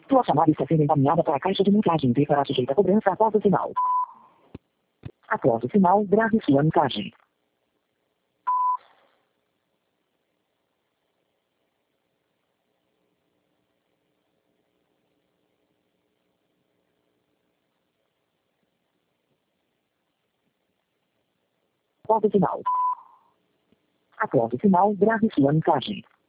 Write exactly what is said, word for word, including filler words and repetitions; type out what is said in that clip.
Sua chamada está sendo encaminhada para a caixa de mensagem e será sujeita a cobrança após o sinal. Após o sinal, grave sua mensagem. Após o sinal. Após o sinal, grave sua mensagem.